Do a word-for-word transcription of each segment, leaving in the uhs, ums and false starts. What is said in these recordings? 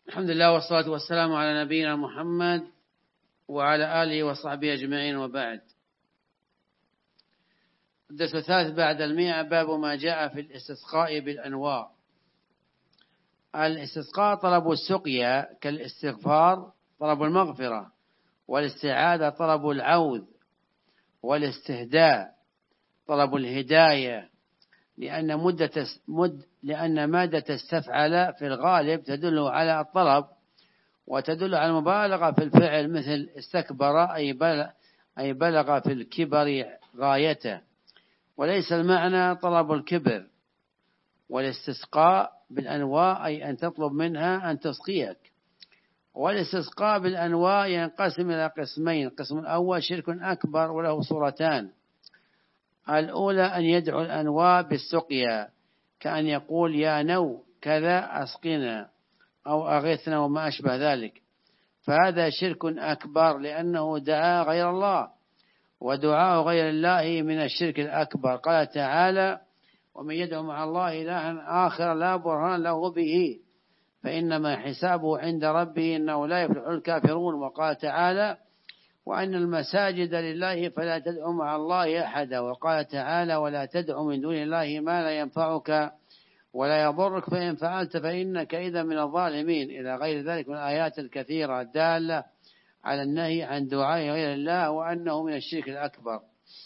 الحمد لله والصلاة والسلام على نبينا محمد وعلى آله وصحبه أجمعين، وبعد. الدرس الثالث بعد المئة، باب ما جاء في الاستسقاء بالأنواع. الاستسقاء طلب السقيا كالاستغفار طلب المغفرة، والاستعاذة طلب العوذ، والاستهداء طلب الهداية، لأن مدة مد لأن مادة استفعل في الغالب تدل على الطلب، وتدل على المبالغة في الفعل، مثل استكبر أي بلغ, أي بلغ في الكبر غايته، وليس المعنى طلب الكبر. والاستسقاء بالأنواع أي أن تطلب منها أن تسقيك. والاستسقاء بالأنواع ينقسم إلى قسمين: القسم الأول شرك أكبر وله صورتان. الأولى أن يدعو الأنواع بالسقيا، كأن يقول يا نو كذا أسقنا أو أغثنا وما أشبه ذلك، فهذا شرك أكبر لأنه دعا غير الله، ودعاء غير الله من الشرك الأكبر. قال تعالى: ومن يدعو مع الله إلها آخر لا برهان له به فإنما حسابه عند ربه إنه لا يفلح الكافرون. وقال تعالى: وأن المساجد لله فلا تدعو مع الله أحدا. وقال تعالى: ولا تدعو من دون الله ما لا ينفعك ولا يضرك فإن فعلت فإنك إذا من الظالمين، إلى غير ذلك من الآيات الكثيرة الدالة على النهي عن دعاء غير الله وأنه من الشرك الأكبر.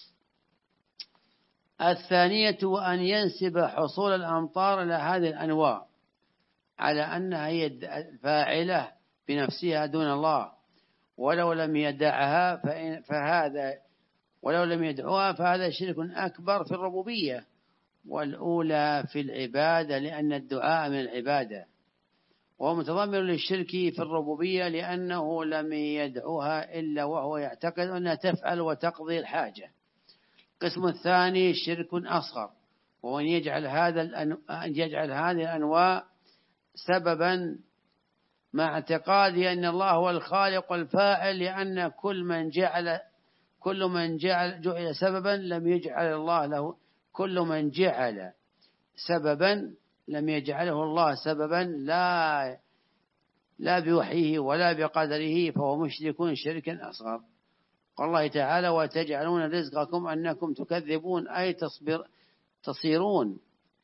الثانية أن ينسب حصول الأمطار إلى هذه الأنواع على أنها هي الفاعلة بنفسها دون الله، ولو لم يدعها فهذا ولو لم يدعوها فهذا شرك أكبر في الربوبية، والأولى في العبادة لأن الدعاء من العبادة، وهو متضمن للشرك في الربوبية لأنه لم يدعوها إلا وهو يعتقد أنها تفعل وتقضي الحاجة. القسم الثاني شرك أصغر، وهو أن يجعل هذا أن يجعل هذه الأنواع سببا مع اعتقاده أن الله هو الخالق الفاعل، لأن كل من جعل كل من جعل جعل سببا لم يجعل الله له كل من جعل سببا لم يجعله الله سببا لا لا بوحيه ولا بقدره، فهو مشرك شركا أصغر. قال الله تعالى: وتجعلون رزقكم أنكم تكذبون أي تصبر تصيرون.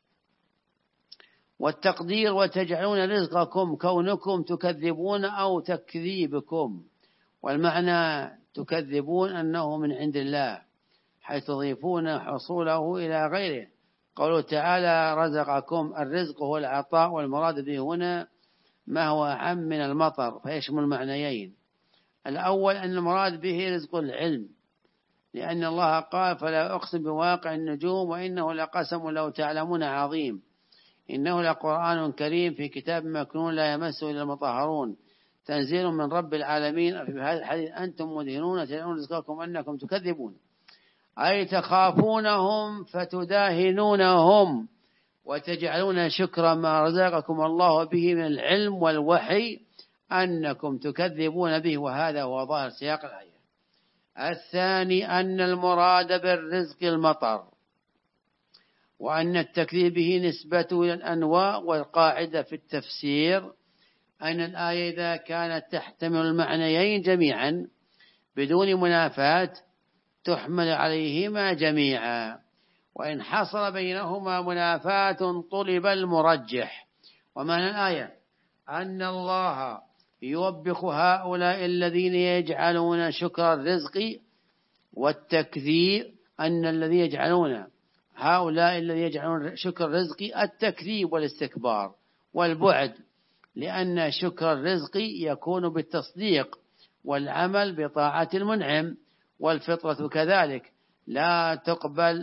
والتقدير وتجعلون رزقكم كونكم تكذبون أو تكذيبكم، والمعنى تكذبون أنه من عند الله، حيث تضيفون حصوله إلى غيره. قوله تعالى: رزقكم، الرزق هو العطاء، والمراد به هنا ما هو أعم من المطر فيشمل معنيين. الأول أن المراد به رزق العلم، لأن الله قال: فلا أقسم بواقع النجوم وإنه لقسم لو تعلمون عظيم إنه لقرآن كريم في كتاب مكنون لا يمسه إلا المطهرون تنزيل من رب العالمين. في هذا الحديث أنتم مدهنون تدعون رزقكم أنكم تكذبون، أي تخافونهم فتداهنونهم وتجعلون شكر ما رزقكم الله به من العلم والوحي أنكم تكذبون به، وهذا هو ظاهر سياق الآية. الثاني أن المراد بالرزق المطر، وأن التكذيب به نسبة إلى الأنواع. والقاعدة في التفسير أن الآية إذا كانت تحتمل المعنيين جميعا بدون منافاة تحمل عليهما جميعا، وإن حصل بينهما منافاة طلب المرجح. ومعنى الآية أن الله يوبخ هؤلاء الذين يجعلون شكر الرزق والتكذيب، أن الذين يجعلون هؤلاء الذين يجعلون شكر الرزق التكذيب والاستكبار والبعد، لأن شكر الرزق يكون بالتصديق والعمل بطاعة المنعم، والفطرة كذلك لا تقبل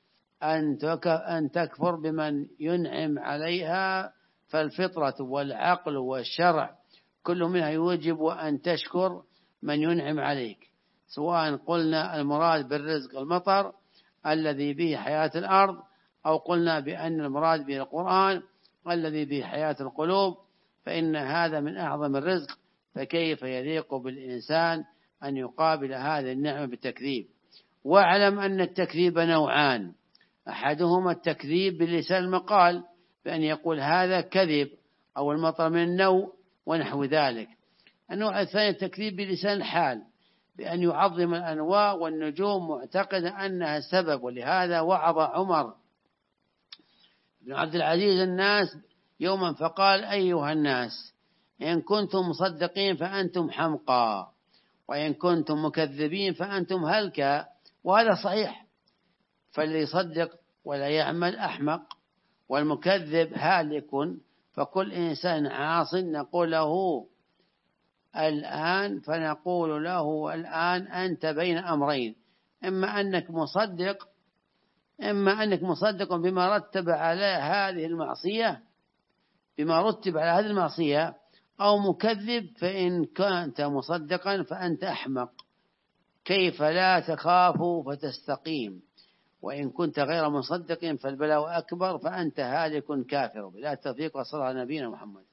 أن تكفر بمن ينعم عليها، فالفطرة والعقل والشرع كل منها يوجب أن تشكر من ينعم عليك، سواء قلنا المراد بالرزق المطر الذي به حياة الأرض، أو قلنا بأن المراد به القرآن الذي به حياة القلوب، فإن هذا من أعظم الرزق، فكيف يليق بالإنسان أن يقابل هذه النعمة بالتكذيب؟ واعلم أن التكذيب نوعان: أحدهما التكذيب بلسان المقال، بأن يقول هذا كذب أو المطر من النوء ونحو ذلك. النوع الثاني التكذيب بلسان الحال، بأن يعظم الأنواع والنجوم معتقدا أنها سبب. ولهذا وعظ عمر بن عبد العزيز الناس يوما فقال: أيها الناس، إن كنتم مصدقين فأنتم حمقى، وإن كنتم مكذبين فأنتم هلكى. وهذا صحيح، فالذي يصدق ولا يعمل أحمق، والمكذب هالك. فكل إنسان عاص نقول له الآن فنقول له الآن أنت بين أمرين: إما أنك مصدق إما أنك مصدق بما رتب على هذه المعصية بما رتب على هذه المعصية، أو مكذب. فإن كنت مصدقا فأنت أحمق، كيف لا تخاف فتستقيم؟ وإن كنت غير مصدق فالبلاء أكبر، فأنت هالك كافر. بلا التوفيق، وصلى على نبينا محمد.